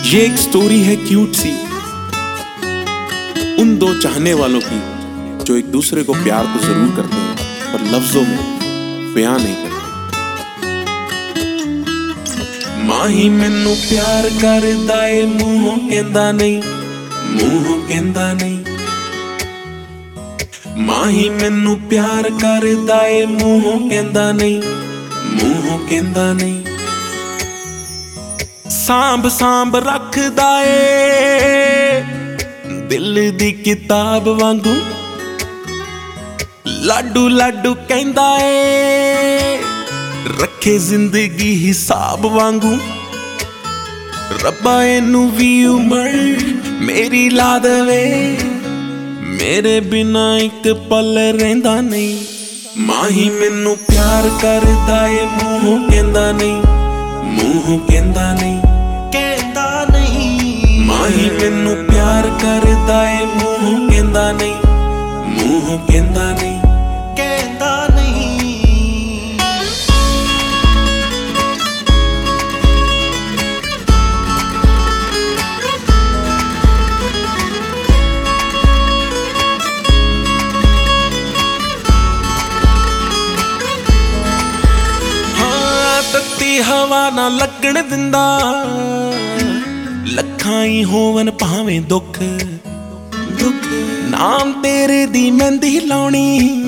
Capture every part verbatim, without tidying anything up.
ये एक स्टोरी है क्यूट सी उन दो चाहने वालों की जो एक दूसरे को प्यार तो जरूर करते हैं पर लफ्जों में बयां नहीं करते। माही मैनू प्यार करदा ए मूंहों कहंदा नहीं, मूंहों कहंदा नहीं। माही मैनू प्यार करदा ए मूंहों कहंदा नहीं, मूंहों कहंदा नहीं। सांभ सांभ रखदा ए दिल दी किताब वांगू, लाडू लाडू कहंदा ए रखे जिंदगी हिसाब वांगू। रब्बा इनू वी उमर मेरी ला देवे, मेरे बिना एक पल रहिंदा नहीं। माही मैनू प्यार करदा ए मूंहों कहंदा नहीं, मूंहों कहंदा नहीं, कहंदा नहीं। माही मैनू प्यार करदा ए मूंहों कहंदा नहीं, मूंहों कहंदा नहीं, कहंदा नहीं। हवा ना लगन दिंदा लखां ही होवन भावें दुख, दुख नाम तेरे दी मेहंदी लाउणी,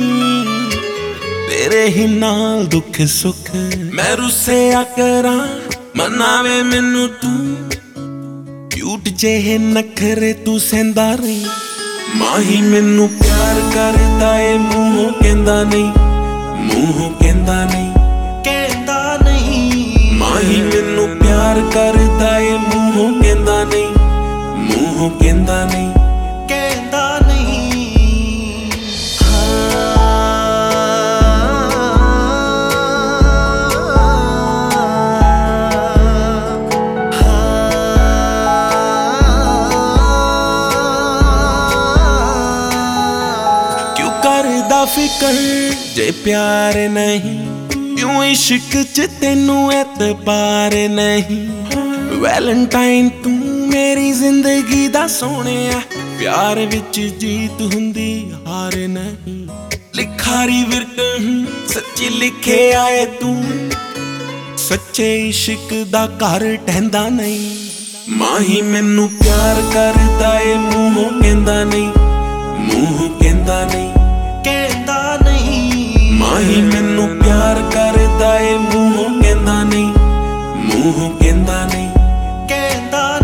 तेरे ही नाल दुख सुख। मैं रुस्सिया करां मनावे मैनू तू, क्यूट जेहे नखरे तू सेंदा रही। माही मैनू प्यार करदा ए मूंहों कहंदा नहीं, मूंहों कहंदा नहीं, कहंदा नहीं। माही मैनू प्यार करदा ए मूंहों कहंदा नहीं, मूंहों कहंदा नहीं, कहंदा नहीं। क्यों करदा फिकर जे प्यार नहीं, क्यों इश्क च तेनू एतबार नहीं। वैलेंटाइन तू मेरी जिंदगी दा सोहणिया, प्यार विच जीत हुंदी हार नहीं। लिखारी विरक सच्ची लिखे आए तू, सच्चे इश्क दा घर टहंदा नहीं। माही मैनू प्यार करदा ए मूंहों कहंदा नहीं, मूंहों कहंदा नहीं, कहंदा नहीं। माही मैनू प्यार करदा ए मूंहों कहंदा नहीं, मूंहों कहंदा नहीं, कहंदा